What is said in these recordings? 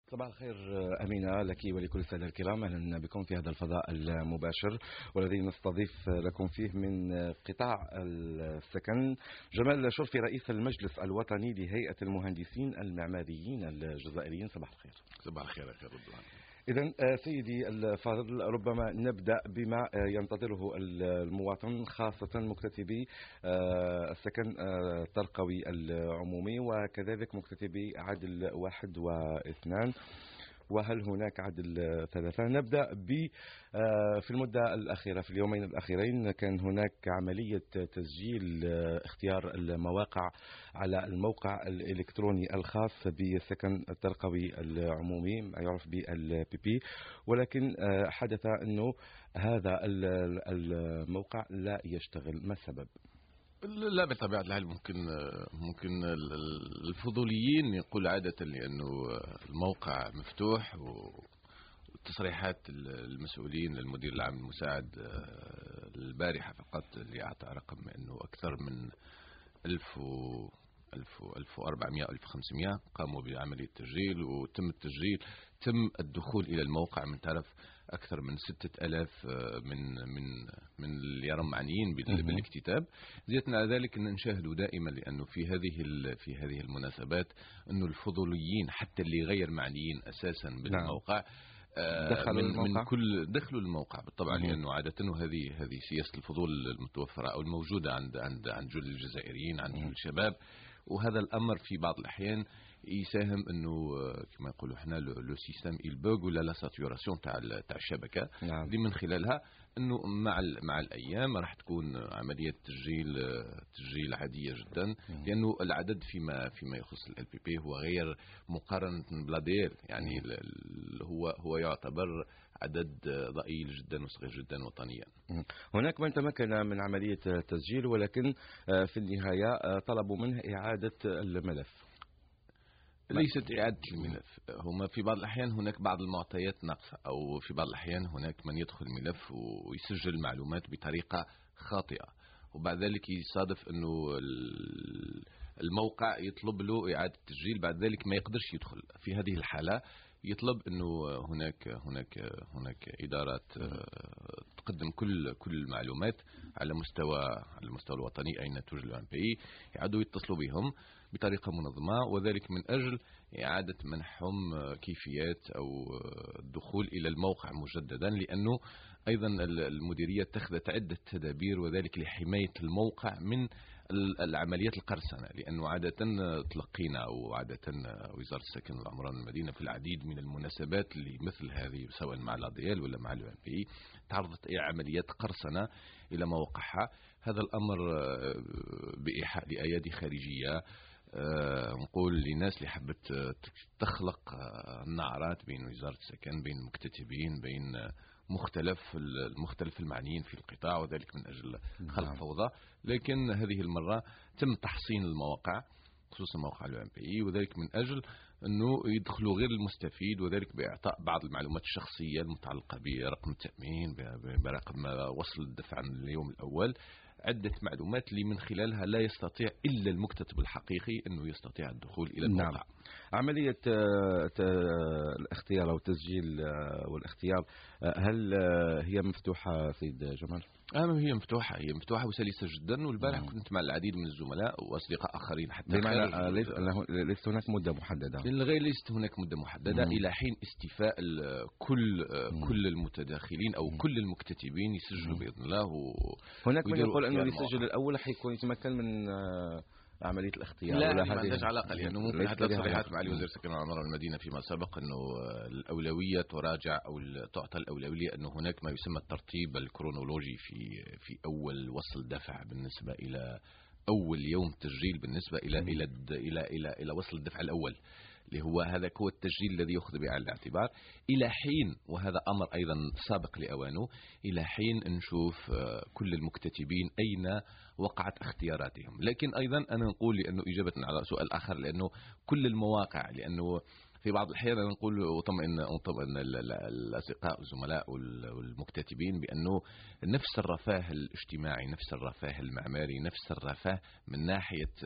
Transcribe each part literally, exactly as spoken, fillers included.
صباح الخير أمينة لك ولكل السادة الكرام، أهلا بكم في هذا الفضاء المباشر والذي نستضيف لكم فيه من قطاع السكن جمال شرفي رئيس المجلس الوطني لهيئة المهندسين المعماريين الجزائريين. صباح الخير. صباح الخير يا خير رضوان. إذن سيدي الفاضل، ربما نبدأ بما ينتظره المواطن خاصة مكتتبي السكن الترقوي العمومي وكذلك مكتتبي عدل واحد واثنان، وهل هناك عدل ثلاثة؟ نبدأ ب في المدة الأخيرة، في اليومين الأخيرين كان هناك عملية تسجيل اختيار المواقع على الموقع الإلكتروني الخاص بالسكن الترقوي العمومي ما يعرف بالبي بي، ولكن حدث أنه هذا الموقع لا يشتغل. ما السبب؟ لا بطبيعة الحال ممكن ممكن الفضوليين يقول عادة لأنه الموقع مفتوح، وتصريحات المسؤولين للمدير العام المساعد البارحة فقط اللي أعطى رقم أنه أكثر من ألف و ألف وأربعمائة أو ألف وخمسمائة قاموا بعملية تسجيل، وتم التسجيل تم الدخول إلى الموقع من طرف أكثر من ستة ألاف من من من اللي يرم معنيين بالاكتتاب. زيادة على ذلك أن نشاهد دائما لأنه في هذه في هذه المناسبات أنه الفضوليين حتى اللي غير معنيين أساسا بالموقع دخلوا من, الموقع؟ من كل دخلوا الموقع بالطبع، لأنه عادة هذه هذه سياسة الفضول المتوفرة أو الموجودة عند عند عند جل الجزائريين، عند جل الشباب، وهذا الأمر في بعض الأحيان يساهم أنه كما يقولوا احنا لو سيستم البوغ ولا لا ساتوراسيون تاع تاع الشبكة. نعم. اللي من خلالها أنه مع مع الأيام راح تكون عملية تسجيل تسجيل عادية جدا، لأنه العدد فيما فيما يخص ال بي بي هو غير مقارنة بلا دير، يعني هو هو يعتبر عدد ضئيل جدا وصغير جدا وطنيا. هناك من تمكن من عملية تسجيل، ولكن في النهاية طلبوا منه إعادة الملف. ليست إعادة الملف، هما في بعض الأحيان هناك بعض المعطيات ناقصة، أو في بعض الأحيان هناك من يدخل الملف ويسجل المعلومات بطريقة خاطئة، وبعد ذلك يصادف أنه الموقع يطلب له إعادة تسجيل، بعد ذلك ما يقدرش يدخل. في هذه الحالة يطلب أنه هناك هناك هناك إدارات تقدم كل كل المعلومات على مستوى على المستوى الوطني أين توجد الأم بي، يعادوا يتصلوا بهم بطريقة منظمة، وذلك من أجل إعادة منحهم كيفيات أو الدخول إلى الموقع مجددا، لأنه أيضا المديرية اتخذت عدة تدابير وذلك لحماية الموقع من العمليات القرصنة، لأنه عادة تلقينا أو عادة وزارة السكن والعمران المدينة في العديد من المناسبات اللي مثل هذه سواء مع الأديال ولا مع الأم بي تعرضت إلى عمليات قرصنة إلى مواقعها. هذا الأمر بإيحاء لأيادي خارجية، أه نقول لناس اللي حبت تخلق النعرات بين وزارة السكن، بين المكتتبين، بين مختلف المختلف المعنيين في القطاع، وذلك من أجل خلق فوضى. لكن هذه المرة تم تحصين المواقع خصوصا موقع الأم بي، وذلك من أجل أنه يدخلوا غير المستفيد، وذلك بإعطاء بعض المعلومات الشخصية المتعلقة برقم التأمين، برقم وصل الدفع من اليوم الأول، عدة معلومات اللي من خلالها لا يستطيع إلا المكتتب الحقيقي أنه يستطيع الدخول إلى الموقع. نعم. عملية الاختيار أو التسجيل والاختيار هل هي مفتوحة سيد جمال؟ آه هي مفتوحة، هي مفتوحة وسلسة جدا، والبارح كنت مع العديد من الزملاء وأصدقاء آخرين حتى بمعنى ليس, ليس هناك مدة محددة؟ غير ليست هناك مدة محددة مم. إلى حين استيفاء كل مم. كل المتداخلين أو مم. كل المكتتبين يسجلوا بإذن الله. هناك من يقول أنه يسجل الأول حيكون يتمكن من عملية الاختيار. لا ما عندهاش علاقة، لأنه ممكن حتى تصريحات معالي وزير السكن والعمران المدينة فيما سبق أنه الأولوية تراجع أو تعطى الأولوية أنه هناك ما يسمى الترتيب الكرونولوجي في في أول وصل دفع بالنسبة إلى أول يوم تسجيل، بالنسبة إلى إلى إلى إلى إلى وصل الدفع الأول اللي هو هذا هو التسجيل الذي يأخذ بعين الاعتبار، إلى حين وهذا أمر أيضا سابق لأوانه، إلى حين نشوف كل المكتتبين أين وقعت اختياراتهم. لكن أيضا أنا نقول لأنه إجابة على سؤال آخر، لأنه كل المواقع، لأنه في بعض الأحيان نقول وطمئن أطمئن الأصدقاء والزملاء والمكتتبين بأنه نفس الرفاه الاجتماعي، نفس الرفاه المعماري، نفس الرفاه من ناحية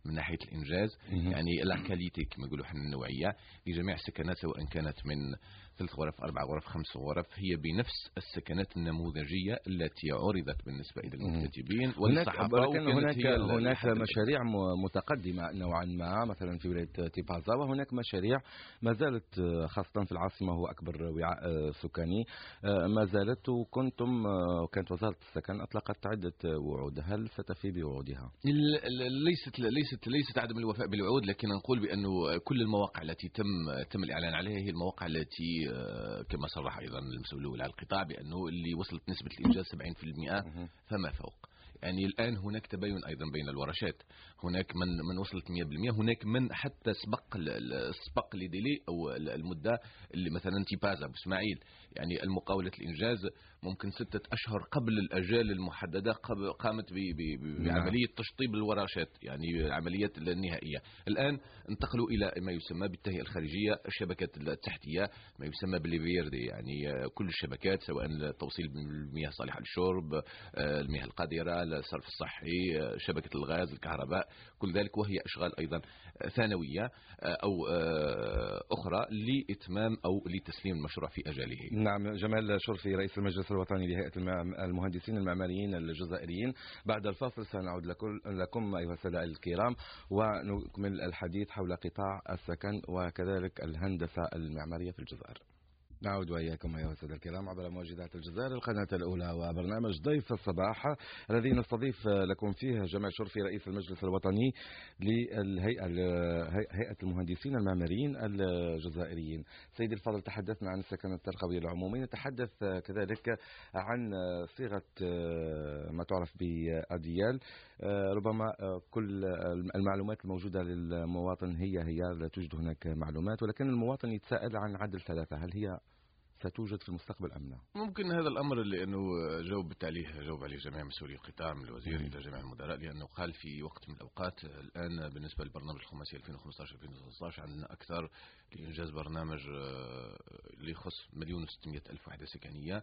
من ناحية الإنجاز، يعني لاكاليتي كما يقولوا احنا النوعية لجميع السكنات، سواء كانت من ثلاث غرف أربع غرف خمس غرف، هي بنفس السكنات النموذجية التي عرضت بالنسبة إلى المكتتبين والصحافة. ولكن هناك هناك مشاريع متقدمة نوعا ما مثلا في ولاية تيبازا، وهناك مشاريع ما زالت خاصة في العاصمة هو أكبر وعاء سكاني ما زالت، وكنتم كانت وزارة السكن أطلقت عدة وعود، هل ستفي بوعودها؟ ليست ليست ليست عدم الوفاء بالوعود، لكن نقول بأنه كل المواقع التي تم تم الإعلان عليها هي المواقع التي كما صرح أيضا المسؤول على القطاع بأنه اللي وصلت نسبة الإنجاز سبعين بالمئة فما فوق. يعني الآن هناك تباين أيضا بين الورشات، هناك من من وصلت مئة بالمئة، هناك من حتى سبق سبق لديلي أو المدة اللي مثلا تيبازا بإسماعيل، يعني المقاولة الإنجاز ممكن ستة أشهر قبل الأجال المحددة قامت بعملية تشطيب الورشات، يعني العمليات النهائية. الآن انتقلوا إلى ما يسمى بالتهيئة الخارجية، الشبكات التحتية ما يسمى بالفيردي، يعني كل الشبكات سواء توصيل المياه الصالحة للشرب، المياه القادرة، الصرف الصحي، شبكة الغاز، الكهرباء، كل ذلك، وهي أشغال أيضا ثانوية أو أخرى لإتمام أو لتسليم المشروع في أجاله. نعم، جمال شرفي رئيس المجلس الوطني لهيئة المهندسين المعماريين الجزائريين. بعد الفاصل سنعود لكم أيها السادة الكرام ونكمل الحديث حول قطاع السكن وكذلك الهندسة المعمارية في الجزائر. نعود وإياكم أيها السادة الكرام عبر موجودات الجزائر القناة الأولى وبرنامج ضيف الصباح الذي نستضيف لكم فيه جمال شرفي رئيس المجلس الوطني للهيئة هيئة المهندسين المعماريين الجزائريين. سيدي الفاضل، تحدثنا عن السكن الترقوي العمومي، نتحدث كذلك عن صيغة ما تعرف بأديال. ربما كل المعلومات الموجودة للمواطن هي هي لا توجد هناك معلومات، ولكن المواطن يتساءل عن عدل ثلاثة، هل هي ستوجد في المستقبل أم لا؟ ممكن هذا الأمر لأنه جاوب عليه جاوب عليه جميع مسؤولي القطاع من الوزير إلى جميع المدراء، لأنه قال في وقت من الأوقات الآن بالنسبة للبرنامج الخماسي ألفين وخمسة عشر ألفين وستة عشر عندنا أكثر لإنجاز برنامج اللي يخص مليون وستمئة ألف وحدة سكنية،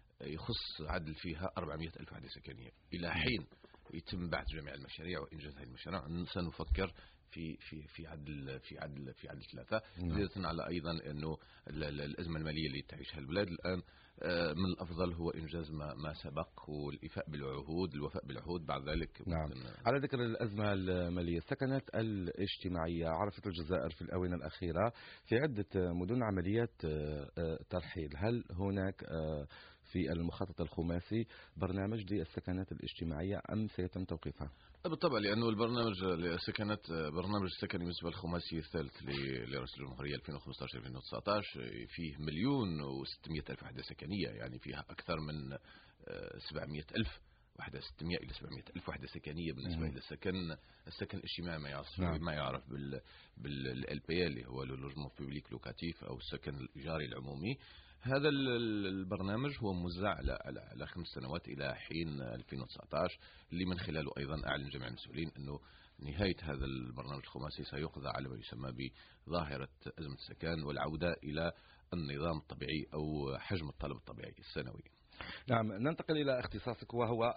يخص عدل فيها أربعمئة ألف وحدة سكنية. إلى حين يتم بعث جميع المشاريع وإنجاز هذه المشاريع سنفكر في في في عدل في عدل في عدل ثلاثة، زيادة على أيضا أنه الأزمة المالية اللي تعيشها البلاد الآن من الأفضل هو إنجاز ما ما سبق والإفاء بالعهود الوفاء بالعهود بعد ذلك. نعم. على ذكر الأزمة المالية، السكنات الاجتماعية عرفت الجزائر في الآونة الأخيرة في عدة مدن عمليات ترحيل، هل هناك في المخطط الخماسي برنامج للسكنات الاجتماعية أم سيتم توقيفها؟ بالطبع، لأنه البرنامج لسكنات برنامج السكني بالنسبة للخماسي الثالث لرئيس الجمهورية ألفين وخمسة عشر ألفين وتسعة عشر فيه مليون وستمئة ألف وحدة سكنية، يعني فيها أكثر من سبعمئة ألف وحدة ستمئة إلى سبعمئة ألف وحدة سكنية بالنسبة إلى السكن السكن الاجتماعي ما يعرف نعم. ما يعرف بال بال بي اللي هو لوجمون بوبليك لوكاتيف أو السكن الإيجاري العمومي. هذا البرنامج هو موزع على على خمس سنوات إلى حين ألفين وتسعة عشر، اللي من خلاله أيضا أعلن جميع المسؤولين أنه نهاية هذا البرنامج الخماسي سيقضى على ما يسمى بظاهرة أزمة السكن والعودة إلى النظام الطبيعي أو حجم الطلب الطبيعي السنوي. نعم، ننتقل إلى اختصاصك وهو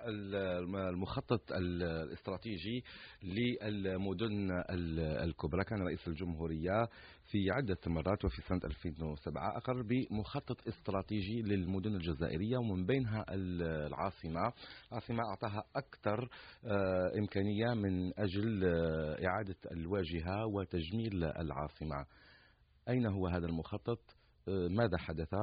المخطط الاستراتيجي للمدن الكبرى. كان رئيس الجمهورية في عدة مرات وفي سنة ألفين وسبعة أقر بمخطط استراتيجي للمدن الجزائرية ومن بينها العاصمة. العاصمة أعطاها أكثر إمكانية من أجل إعادة الواجهة وتجميل العاصمة. أين هو هذا المخطط؟ ماذا حدث؟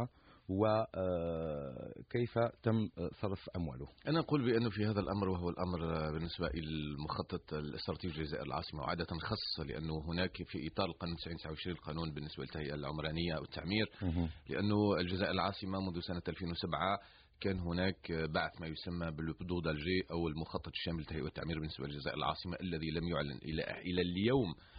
وكيف تم صرف أمواله؟ أنا أقول بأنه في هذا الأمر، وهو الأمر بالنسبة إلى المخطط الاستراتيجي لجزائر العاصمة وعادة خاصة، لأنه هناك في إطار القانون تسعين تسعة وعشرين القانون بالنسبة للتهيئة العمرانية أو التعمير، لأنه الجزائر العاصمة منذ سنة ألفين وسبعة كان هناك بعث ما يسمى بالبدو دالجي أو المخطط الشامل للتهيئة والتعمير بالنسبة للجزائر العاصمة، الذي لم يعلن إلى إلى اليوم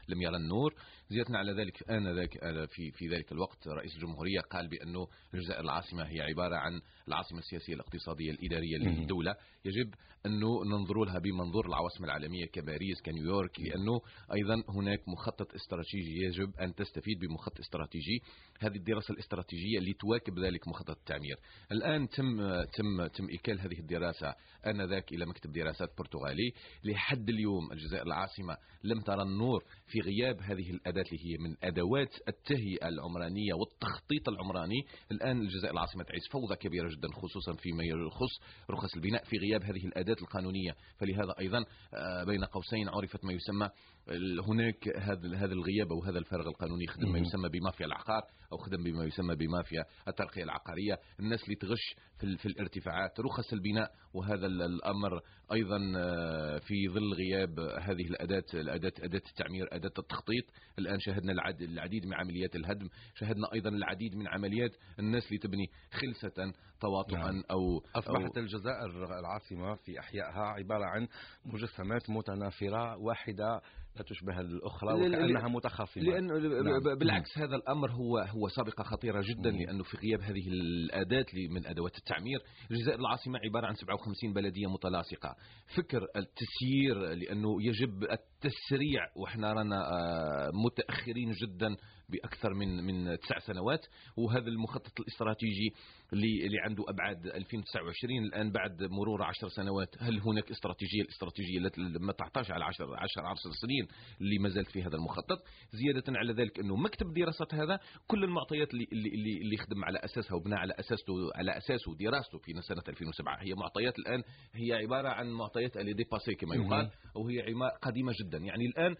لم يرى النور. زيادة على ذلك آنذاك في في ذلك الوقت رئيس الجمهورية قال بأنه الجزائر العاصمة هي عبارة عن العاصمة السياسية الاقتصادية الإدارية للدولة، يجب أنه ننظر لها بمنظور العواصم العالمية كباريس كنيويورك، لأنه أيضا هناك مخطط استراتيجي يجب أن تستفيد بمخطط استراتيجي. هذه الدراسة الاستراتيجية اللي تواكب ذلك مخطط التعمير. الآن تم تم تم إيكال هذه الدراسة آنذاك إلى مكتب دراسات برتغالي. لحد اليوم الجزائر العاصمة لم ترى النور في غياب هذه الأداة اللي هي من أدوات التهيئة العمرانية والتخطيط العمراني. الآن الجزائر العاصمة تعيش فوضى كبيرة جدا خصوصا فيما يخص رخص البناء في غياب هذه الأداة القانونية. فلهذا أيضا بين قوسين عرفت ما يسمى هناك هذا هذا الغياب أو هذا الفارغ القانوني خدم ما يسمى بمافيا العقار أو خدم بما يسمى بمافيا الترقية العقارية. الناس اللي تغش في, في الارتفاعات رخص البناء، وهذا الأمر أيضا في ظل غياب هذه الأداة الأداة أداة التعمير أداة التخطيط. الآن شاهدنا العديد من عمليات الهدم، شاهدنا أيضا العديد من عمليات الناس اللي تبني خلسة تواطؤا. نعم. أو أصبحت أو الجزائر العاصمة في أحيائها عبارة عن مجسمات متنافرة واحدة لا تشبه الأخرى وكأنها متخاصمة. لأنه نعم. بالعكس هذا الأمر هو هو سابقة خطيرة جدا، لأنه في غياب هذه الأداة من أدوات التعمير الجزائر العاصمة عبارة عن سبعة وخمسين بلدية متلاصقة. فكر التسيير لأنه يجب التسريع، وإحنا رانا متأخرين جدا بأكثر من من تسع سنوات. وهذا المخطط الاستراتيجي اللي اللي عنده أبعاد ألفين وتسعة وعشرين الآن بعد مرور عشر سنوات، هل هناك استراتيجية؟ الاستراتيجية التي ما تعطاش على عشر عشر عشر سنين اللي ما زالت في هذا المخطط. زيادة على ذلك أنه مكتب دراسات هذا كل المعطيات اللي اللي اللي خدم على أساسها وبنى على أساسه على أساسه دراسته في سنة ألفين وسبعة هي معطيات الآن هي عبارة عن معطيات اللي ديباسي كما يقال، أو هي قديمة جدا. يعني الآن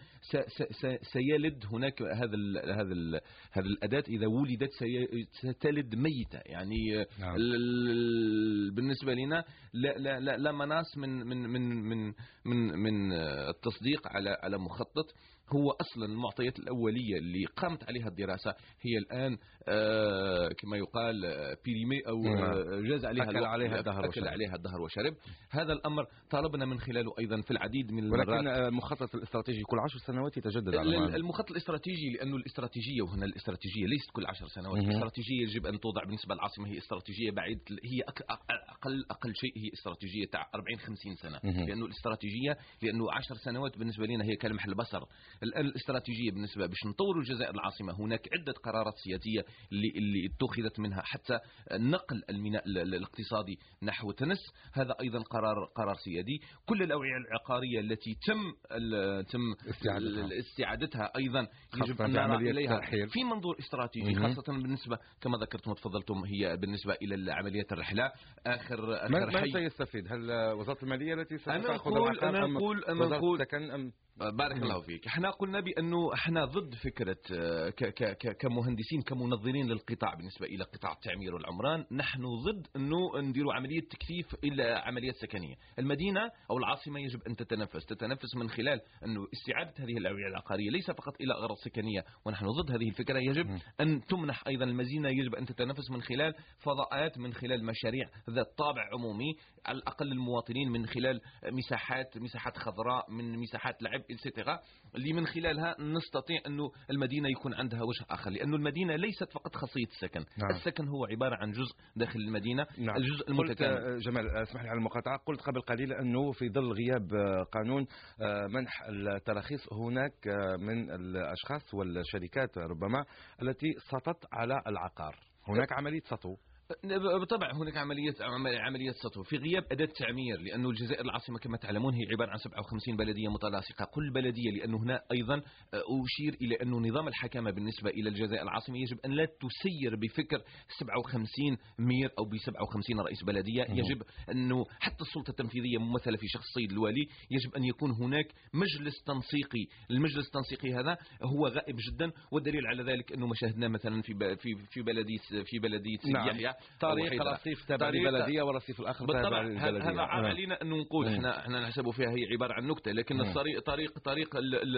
سيلد هناك هذا هذا هذه الأداة إذا ولدت ستلد ميتة. يعني نعم. بالنسبة لنا لا لا لا, لا مناص من من من من من من التصديق على على مخطط. هو أصلا المعطيات الأولية اللي قامت عليها الدراسة هي الآن آه كما يقال بيريمي أو آه جاز عليها أكل عليها الدهر أكل عليها الدهر وشرب. هذا الأمر طالبنا من خلاله أيضا في العديد من المرات. ولكن المخطط الاستراتيجي كل عشر سنوات يتجدد على المخطط الاستراتيجي، لأنه الاستراتيجية وهنا الاستراتيجية ليست كل عشر سنوات. الاستراتيجية يجب أن توضع بالنسبة للعاصمة هي استراتيجية بعيد، هي أقل أقل شيء هي استراتيجية تاع أربعين خمسين سنة. لأنه الاستراتيجية لأنه عشر سنوات بالنسبة لنا هي كلمح البصر. الآن الاستراتيجية بالنسبة باش نطوروا الجزائر العاصمة هناك عدة قرارات سياسية اللي اللي اتخذت منها حتى نقل الميناء الاقتصادي نحو تنس. هذا أيضا قرار قرار سيادي. كل الأوعية العقارية التي تم تم استعادتها, استعادتها أيضا يجب أن نرى إليها في منظور استراتيجي، خاصة بالنسبة كما ذكرتم وتفضلتم هي بالنسبة إلى عمليات الرحلة. آخر آخر حي من سيستفيد؟ هل وزارة المالية التي ستأخذ العقار أنا أم أقول أنا وزارة أقول السكن أم بارك مم. الله فيك. احنا قلنا بأنه احنا ضد فكرة ك ك كمهندسين كمنظرين للقطاع بالنسبة إلى قطاع التعمير والعمران. نحن ضد أنه نديروا عملية تكثيف إلى عمليات سكنية. المدينة أو العاصمة يجب أن تتنفس تتنفس من خلال أنه استعادة هذه الأوعية العقارية ليس فقط إلى أغراض سكنية، ونحن ضد هذه الفكرة. يجب مم. أن تمنح أيضا المدينة يجب أن تتنفس من خلال فضاءات، من خلال مشاريع ذات طابع عمومي على الأقل المواطنين، من خلال مساحات مساحات خضراء، من مساحات لعب إتسيتيرا، اللي من خلالها نستطيع أنه المدينة يكون عندها وجه آخر. لأنه المدينة ليست فقط خاصية السكن. نعم. السكن هو عبارة عن جزء داخل المدينة. نعم. الجزء المتكامل. قلت جمال اسمح لي على المقاطعة، قلت قبل قليل أنه في ظل غياب قانون منح التراخيص هناك من الأشخاص والشركات ربما التي سطت على العقار. هناك عملية سطو. بالطبع هناك عملية عملية سطو في غياب أداة تعمير، لأنه الجزائر العاصمة كما تعلمون هي عبارة عن سبعة وخمسين بلدية متلاصقة. كل بلدية، لأنه هنا أيضا أشير إلى أنه نظام الحكامة بالنسبة إلى الجزائر العاصمة يجب أن لا تسير بفكر سبعة وخمسين مير أو ب سبعة وخمسين رئيس بلدية. يجب أنه حتى السلطة التنفيذية ممثلة في شخص السيد الوالي، يجب أن يكون هناك مجلس تنسيقي. المجلس التنسيقي هذا هو غائب جدا، والدليل على ذلك أنه ما شاهدناه مثلا في في في بلدية في بلدية نعم. يحيى طريق رصيف تابع للبلديه والرصيف الاخر تابع للبلديه. هذا عاب علينا ان نقول احنا احنا نحسبوا فيها هي عباره عن نكته، لكن الطريق طريق طريق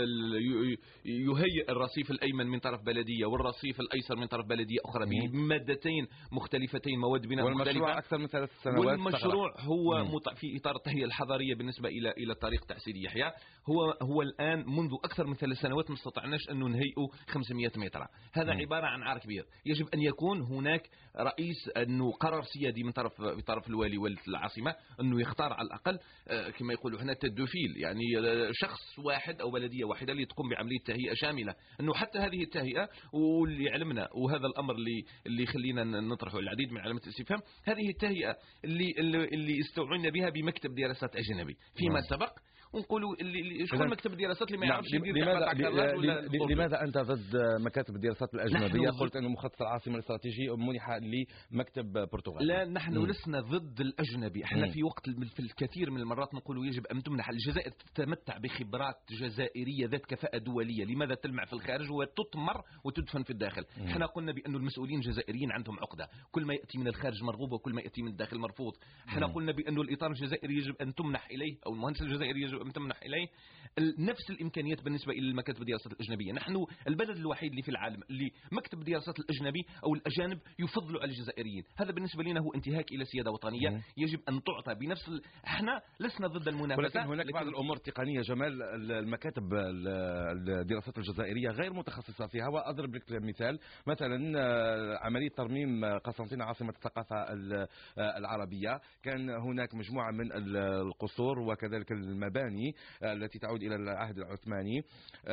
يهيئ الرصيف الايمن من طرف بلديه والرصيف الايسر من طرف بلديه اخرى بمادتين مختلفتين، مواد بناء مختلفه اكثر من ثلاث سنوات. والمشروع هو مم. في اطار التهيئه الحضاريه بالنسبه الى الى الطريق تاع سيدي يحيى. هو هو الان منذ اكثر من ثلاث سنوات ما استطعناش انه نهيئه خمسمائة متر. هذا مم. عباره عن عار كبير. يجب ان يكون هناك رئيس انه قرار سيادي من طرف من طرف الوالي والعاصمه انه يختار على الاقل كما يقولوا هنا تدوفيل، يعني شخص واحد او بلديه واحده اللي تقوم بعمليه تهيئه شامله. انه حتى هذه التهيئه واللي علمنا، وهذا الامر اللي اللي يخلينا نطرحه العديد من علامات الاستفهام، هذه التهيئه اللي اللي استوعبنا بها بمكتب دراسات اجنبي فيما مم. سبق، ونقولوا اللي شكون مكتب الدراسات اللي ما يعرفش يدير لماذا لماذا انت ضد مكاتب الدراسات الاجنبيه؟ قلت انه مخطط العاصمه الاستراتيجي منح لمكتب برتغالي. لا، نحن مم. لسنا ضد الاجنبي. احنا مم. في وقت في الكثير من المرات نقولوا يجب ان تمنح الجزائر تتمتع بخبرات جزائريه ذات كفاءه دوليه. لماذا تلمع في الخارج وتطمر وتدفن في الداخل؟ مم. احنا قلنا بأن المسؤولين الجزائريين عندهم عقده، كل ما ياتي من الخارج مرغوب وكل ما ياتي من الداخل مرفوض. احنا مم. قلنا بأن الاطار الجزائري يجب ان تمنح اليه، او المهندس الجزائري يجب ان تمنح اليه نفس الامكانيات بالنسبه الى المكاتب الدراسات الاجنبيه. نحن البلد الوحيد اللي في العالم اللي مكتب الدراسات الاجنبي او الاجانب يفضلوا على الجزائريين. هذا بالنسبه لنا هو انتهاك الى سياده وطنيه. مم. يجب ان تعطى بنفس ال... احنا لسنا ضد المنافسه، ولكن هناك لكن... بعض الامور التقنيه جمال المكاتب الدراسات الجزائريه غير متخصصه فيها. واضرب لك مثال، مثلا عمليه ترميم قسنطينه عاصمه الثقافه العربيه، كان هناك مجموعه من القصور وكذلك المباني التي تعود إلى العهد العثماني.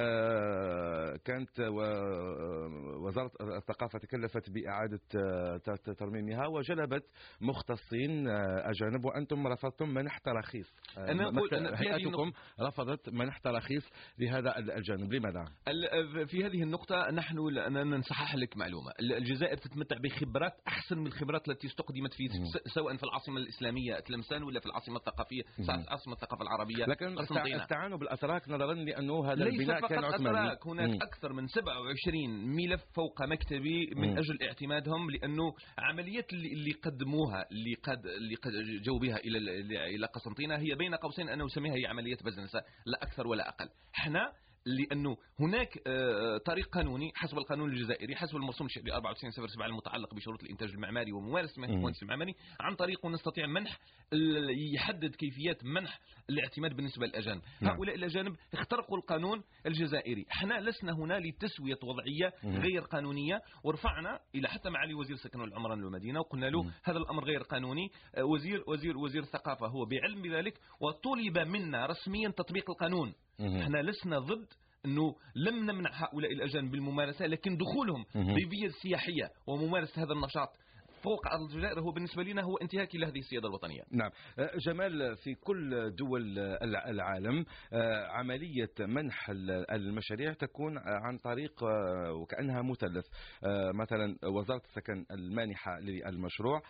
كانت وزارة الثقافة تكلفت بإعادة ترميمها وجلبت مختصين أجانب، وأنتم رفضتم منح تراخيص. أنا أقول هيئتكم رفضت منح تراخيص لهذا الجانب، لماذا؟ في هذه النقطة نحن نصحح لك معلومة. الجزائر تتمتع بخبرات أحسن من الخبرات التي استقدمت في سواء في العاصمة الإسلامية تلمسان ولا في العاصمة الثقافية العاصمة الثقافة العربية. لكن استعانوا بالأتراك نظرا لأنه هذا البناء كان عثماني. أتراك، هناك مم. أكثر من سبعة وعشرين ملف فوق مكتبي من مم. أجل اعتمادهم، لأنه عمليات اللي, اللي قدموها اللي قد اللي قد جو بها إلى إلى قسنطينة هي بين قوسين أنا أسميها هي عمليات بزنسة، لا أكثر ولا أقل. احنا لأنه هناك طريق قانوني حسب القانون الجزائري، حسب المرسوم الشعبي أربعة وتسعين صفر سبعة المتعلق بشروط الإنتاج المعماري وممارسة مهنة المهندس المعماري، عن طريقه نستطيع منح يحدد كيفيات منح الاعتماد بالنسبة للأجانب. هؤلاء الأجانب اخترقوا القانون الجزائري. احنا لسنا هنا لتسوية وضعية غير قانونية، ورفعنا إلى حتى معالي وزير السكن والعمران والمدينة وقلنا له هذا الأمر غير قانوني. وزير وزير وزير الثقافة هو بعلم بذلك، وطلب منا رسميا تطبيق القانون. احنا لسنا ضد انه لم نمنع هؤلاء الاجانب بالممارسه، لكن دخولهم بفيزا سياحيه وممارسه هذا النشاط فوق أرض الجزائر هو بالنسبة لنا هو انتهاك إلى هذه السيادة الوطنية. نعم جمال، في كل دول العالم عملية منح المشاريع تكون عن طريق وكأنها مثلث. مثلا وزارة السكن المانحة للمشروع،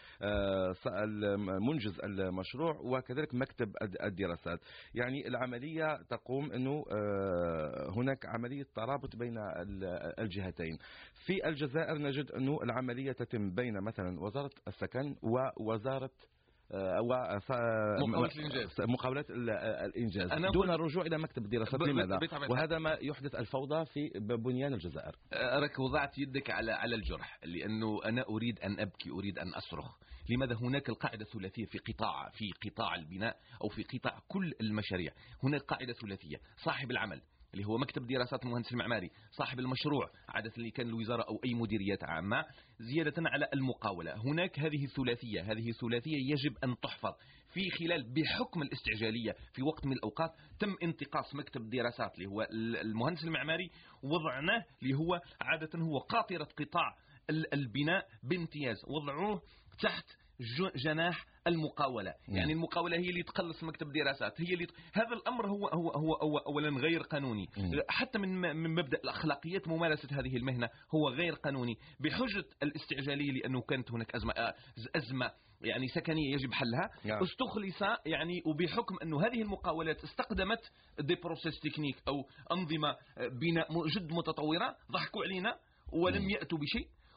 منجز المشروع، وكذلك مكتب الدراسات. يعني العملية تقوم أنه هناك عملية ترابط بين الجهتين. في الجزائر نجد أنه العملية تتم بين مثلا وزارة السكن ووزارة مقاولات الإنجاز, مقاولات الإنجاز دون الرجوع إلى مكتب الدراسات. لماذا؟ وهذا ما يحدث الفوضى في بنيان الجزائر. أراك وضعت يدك على على الجرح، لأنه أنا أريد أن أبكي، أريد أن أصرخ. لماذا هناك القاعدة الثلاثية في قطاع في قطاع البناء أو في قطاع كل المشاريع؟ هناك قاعدة ثلاثية: صاحب العمل اللي هو مكتب دراسات المهندس المعماري، صاحب المشروع عادة اللي كان الوزارة أو أي مديريات عامة، زيادة على المقاولة. هناك هذه الثلاثية، هذه الثلاثية يجب أن تحفظ. في خلال بحكم الاستعجالية في وقت من الأوقات تم انتقاص مكتب الدراسات اللي هو المهندس المعماري، وضعناه اللي هو عادة هو قاطرة قطاع البناء بامتياز، وضعوه تحت جناح المقاولة. يعني المقاولة هي اللي تقلص مكتب دراسات، هي اللي ت... هذا الأمر هو هو هو, هو أولا غير قانوني. حتى من من مبدأ الأخلاقيات ممارسة هذه المهنة هو غير قانوني بحجة الاستعجالية، لأنه كانت هناك أزمة أزمة يعني سكنية يجب حلها. yeah. استخلص يعني وبحكم أنه هذه المقاولات استخدمت دي بروسيس تكنيك أو أنظمة بناء جد متطورة، ضحكوا علينا ولم يأتوا بشيء.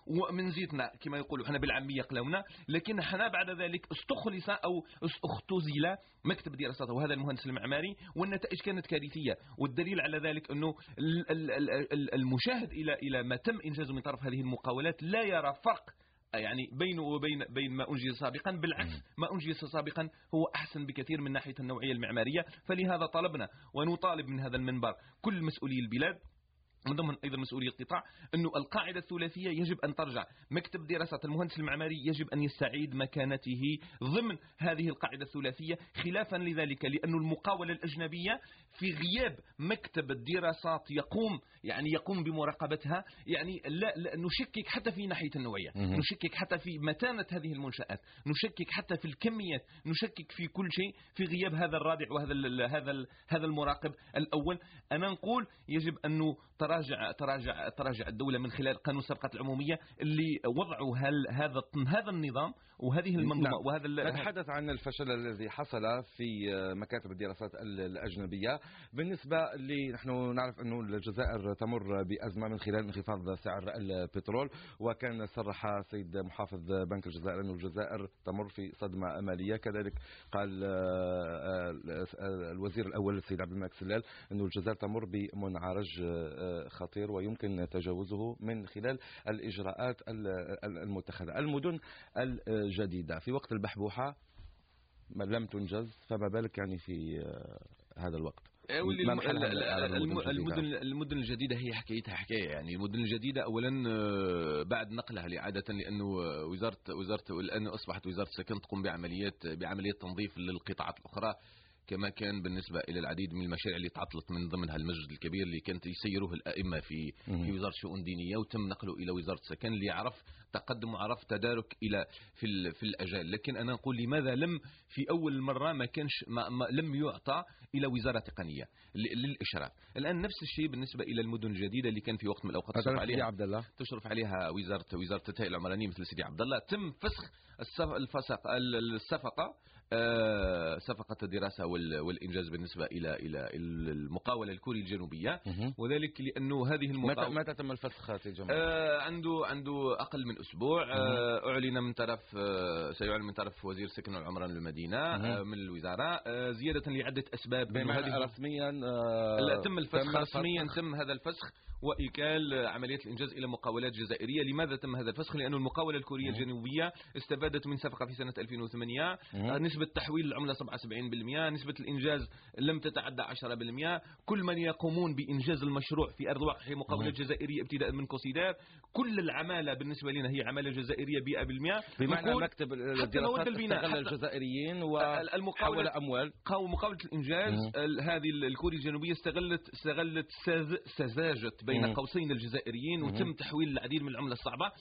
ومن زيتنا كما يقولوا احنا بالعاميه قلاونا، لكن احنا بعد ذلك استخلص او اختزل مكتب دراسات وهذا المهندس المعماري، والنتائج كانت كارثيه. والدليل على ذلك انه المشاهد الى الى ما تم انجازه من طرف هذه المقاولات لا يرى فرق يعني بينه وبين بين ما أنجز سابقا، بالعكس ما أنجز سابقا هو أحسن بكثير من ناحية النوعية المعمارية. فلهذا طلبنا ونطالب من هذا المنبر كل مسؤولي البلاد من ضمن أيضا مسؤولية القطاع أنه القاعدة الثلاثية يجب أن ترجع. مكتب دراسات المهندس المعماري يجب أن يستعيد مكانته ضمن هذه القاعدة الثلاثية، خلافا لذلك لأن المقاولة الأجنبية في غياب مكتب الدراسات يقوم يعني يقوم بمراقبتها، يعني لا, لا نشكك حتى في ناحية النوعية، نشكك حتى في متانة هذه المنشآت، نشكك حتى في الكميات، نشكك في كل شيء في غياب هذا الرادع وهذا ال هذا ال هذا المراقب الأول. أنا نقول يجب أنه تراجع تراجع تراجع الدولة من خلال قانون الصفقات العمومية اللي وضعوا هذا هذا النظام وهذه المنظومة. نعم. وهذا نتحدث عن الفشل الذي حصل في مكاتب الدراسات الأجنبية. بالنسبة لي نحن نعرف أنه الجزائر تمر بأزمة من خلال انخفاض سعر البترول، وكان صرح سيد محافظ بنك الجزائر أن الجزائر تمر في صدمة مالية. كذلك قال الوزير الأول السيد عبد الملك سلال أن الجزائر تمر بمنعرج خطير ويمكن تجاوزه من خلال الإجراءات المتخذة. المدن الجديدة في وقت البحبوحة لم تنجز، فما بالك يعني في هذا الوقت؟ المدن المدن الجديدة هي حكايتها حكاية. يعني المدن الجديدة أولا بعد نقلها لعادة لأنه وزارة وزارة الآن أصبحت وزارة السكن تقوم بعمليات بعمليات تنظيف للقطاعات الأخرى، كما كان بالنسبة إلى العديد من المشاريع اللي تعطلت من ضمنها المسجد الكبير اللي كانت يسيروه الأئمة في في وزارة الشؤون الدينية وتم نقله إلى وزارة السكن ليعرف تقدم وعرف تدارك إلى في في الأجال. لكن أنا نقول لماذا لم في أول مرة ما كانش ما ما لم يعطى إلى وزارة تقنية للإشراف. الآن نفس الشيء بالنسبة إلى المدن الجديدة اللي كان في وقت من الأوقات تشرف عليها عبد الله تشرف عليها وزارة وزارة التهيئة العمرانية مثل سيدي عبد الله. تم فسخ الفسق الصفقة صفقة الدراسة والإنجاز بالنسبة إلى إلى المقاولة الكوري الجنوبية، وذلك لأنه هذه المقاولة متى تم الفسخ يا جماعة؟ آه عنده عنده أقل من أسبوع. آه أعلن من طرف آه سيعلن من طرف وزير السكن والعمران المدينة آه من الوزارة آه زيادة لعدة أسباب. بمعنى رسميا آه لا تم الفسخ رسميا تم هذا الفسخ وإيكال عملية الإنجاز إلى مقاولات جزائرية. لماذا تم هذا الفسخ؟ لأن المقاولة الكورية الجنوبية استفادت من صفقة في سنة ألفين وثمانية، نسبة تحويل العملة سبعة وسبعين بالمئة، نسبة الإنجاز لم تتعدى عشرة بالمئة. كل من يقومون بإنجاز المشروع في أرض واقع مقاولات جزائرية ابتداء من كوسيدار، كل العمالة بالنسبة لنا هي عمالة جزائرية مئة بالمئة. بمعنى مكتب الدراسات استغل الجزائريين وحول أموال قاوم مقاولة الإنجاز. هذه الكورية الجنوبية استغلت استغلت سذاجت بين قوسين الجزائريين وتم تحويل العديد من العملة الصعبة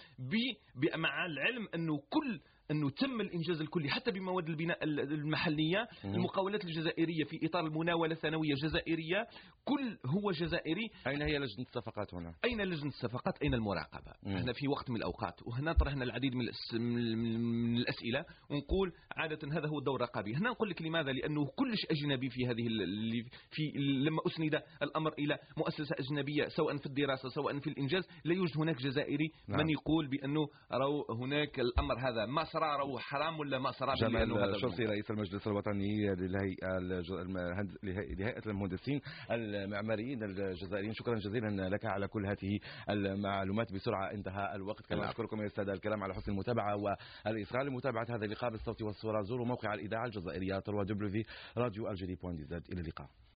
مع العلم أنه كل أنه تم الإنجاز الكلي حتى بمواد البناء المحلية. المقاولات الجزائرية في إطار المناولة الثانوية الجزائرية كل هو جزائري. أين هي لجنة الصفقات هنا؟ أين لجنة الصفقات؟ أين المراقبة؟ احنا في وقت من الأوقات وهنا طرحنا العديد من, من الأسئلة ونقول عادة هذا هو الدور الرقابي. هنا نقول لك لماذا؟ لأنه كلش أجنبي في هذه اللي في لما أسند الأمر إلى مؤسسة أجنبية سواء في الدراسة سواء في الإنجاز لا يوجد هناك جزائري نعم. من يقول بأنه رو هناك الأمر هذا ما صار رو حرام ولا ما صار. جمال شرطي رئيس المجلس الوطني لهيئة المهندسين المعماريين الجزائريين، شكرا جزيلا لك على كل هذه المعلومات. بسرعة انتهى الوقت. كما أشكركم يا السادة الكرام على حسن المتابعة والإصغاء. لمتابعة هذا اللقاء بالصوت والصورة زوروا موقع الإذاعة الجزائرية دبليو دبليو دبليو دوت راديو الجزائري دوت دي زد. إلى اللقاء.